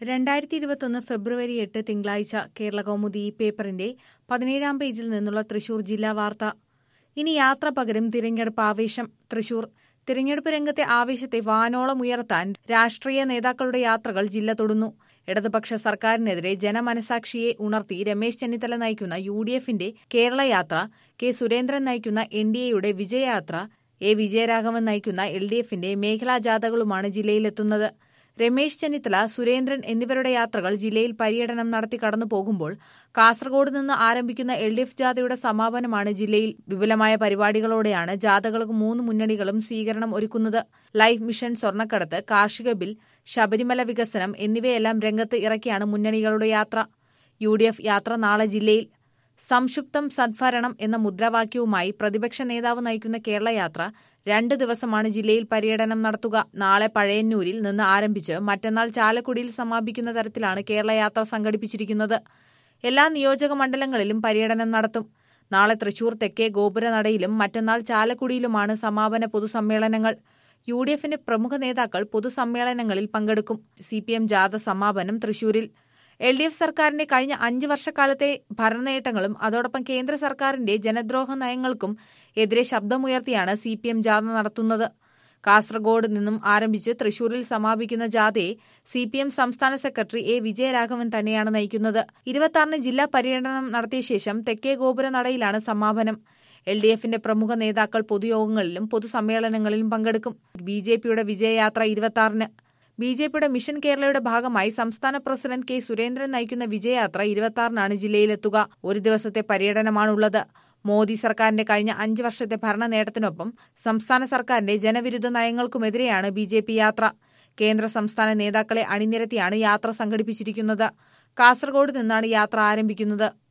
2021 ഫെബ്രുവരി 8 തിങ്കളാഴ്ച കേരളകൗമുദി ഈ പേപ്പറിന്റെ 17-ാം പേജിൽ നിന്നുള്ള തൃശൂർ ജില്ലാ വാർത്ത. ഇനി യാത്ര പകരും തിരഞ്ഞെടുപ്പ് ആവേശം. തൃശൂർ തിരഞ്ഞെടുപ്പ് രംഗത്തെ ആവേശത്തെ വാനോളം ഉയർത്താൻ രാഷ്ട്രീയ നേതാക്കളുടെ യാത്രകൾ ജില്ല തൊടുന്നു. ഇടതുപക്ഷ സർക്കാരിനെതിരെ ജനമനസാക്ഷിയെ ഉണർത്തി രമേശ് ചെന്നിത്തല നയിക്കുന്ന UDFന്റെ കേരള യാത്ര, കെ സുരേന്ദ്രൻ നയിക്കുന്ന NDAയുടെ വിജയയാത്ര, എ വിജയരാഘവൻ നയിക്കുന്ന LDFന്റെ മേഖലാ ജാഥകളുമാണ് ജില്ലയിലെത്തുന്നത്. രമേശ് ചെന്നിത്തല, സുരേന്ദ്രൻ എന്നിവരുടെ യാത്രകൾ ജില്ലയിൽ പര്യടനം നടത്തി കടന്നു പോകുമ്പോൾ കാസർഗോഡ് നിന്ന് ആരംഭിക്കുന്ന LDF ജാഥയുടെ സമാപനമാണ് ജില്ലയിൽ. വിപുലമായ പരിപാടികളോടെയാണ് ജാഥകൾക്ക് 3 മുന്നണികളും സ്വീകരണം ഒരുക്കുന്നത്. ലൈഫ് മിഷൻ, സ്വർണ്ണക്കടത്ത്, കാർഷിക ബിൽ, ശബരിമല വികസനം എന്നിവയെല്ലാം രംഗത്ത് ഇറക്കിയാണ് മുന്നണികളുടെ യാത്ര. UDF യാത്ര നാളെ ജില്ലയിൽ. സംക്ഷിപ്തം സദ്ഭരണം എന്ന മുദ്രാവാക്യവുമായി പ്രതിപക്ഷ നേതാവ് നയിക്കുന്ന കേരള യാത്ര 2 ദിവസമാണ് ജില്ലയിൽ പര്യടനം നടത്തുക. നാളെ പഴയന്നൂരിൽ നിന്ന് ആരംഭിച്ച് മറ്റന്നാൾ ചാലക്കുടിയിൽ സമാപിക്കുന്ന തരത്തിലാണ് കേരള യാത്ര സംഘടിപ്പിച്ചിരിക്കുന്നത്. എല്ലാ നിയോജക മണ്ഡലങ്ങളിലും പര്യടനം നടത്തും. നാളെ തൃശൂർ തെക്കേ ഗോപുരനടയിലും മറ്റന്നാൾ ചാലക്കുടിയിലുമാണ് സമാപന പൊതുസമ്മേളനങ്ങൾ. UDFന്റെ പ്രമുഖ നേതാക്കൾ പൊതുസമ്മേളനങ്ങളിൽ പങ്കെടുക്കും. CPM ജാഥ സമാപനം തൃശൂരിൽ. LDF സർക്കാരിന്റെ കഴിഞ്ഞ 5 വർഷക്കാലത്തെ ഭരണനേട്ടങ്ങളും അതോടൊപ്പം കേന്ദ്ര സർക്കാരിന്റെ ജനദ്രോഹ നയങ്ങൾക്കും എതിരെ ശബ്ദമുയർത്തിയാണ് CPM ജാഥ നടത്തുന്നത്. കാസർഗോഡ് നിന്നും ആരംഭിച്ച് തൃശൂരിൽ സമാപിക്കുന്ന ജാഥയെ CPM സംസ്ഥാന സെക്രട്ടറി എ വിജയരാഘവൻ തന്നെയാണ് നയിക്കുന്നത്. 26-ന് ജില്ലാ പര്യടനം നടത്തിയ ശേഷം തെക്കേ ഗോപുരനടയിലാണ് സമാപനം. LDFന്റെ പ്രമുഖ നേതാക്കൾ പൊതുയോഗങ്ങളിലും പൊതുസമ്മേളനങ്ങളിലും പങ്കെടുക്കും. BJPയുടെ വിജയയാത്ര 26-ന്. BJPയുടെ മിഷൻ കേരളയുടെ ഭാഗമായി സംസ്ഥാന പ്രസിഡന്റ് കെ സുരേന്ദ്രൻ നയിക്കുന്ന വിജയയാത്ര 26-നാണ് ജില്ലയിലെത്തുക. 1 ദിവസത്തെ പര്യടനമാണുള്ളത്. മോദി സർക്കാരിന്റെ കഴിഞ്ഞ 5 വർഷത്തെ ഭരണ നേട്ടത്തിനൊപ്പം സംസ്ഥാന സർക്കാരിന്റെ ജനവിരുദ്ധ നയങ്ങൾക്കുമെതിരെയാണ് BJP യാത്ര. കേന്ദ്ര സംസ്ഥാന നേതാക്കളെ അണിനിരത്തിയാണ് യാത്ര സംഘടിപ്പിച്ചിരിക്കുന്നത്. കാസർഗോഡ് നിന്നാണ് യാത്ര ആരംഭിക്കുന്നത്.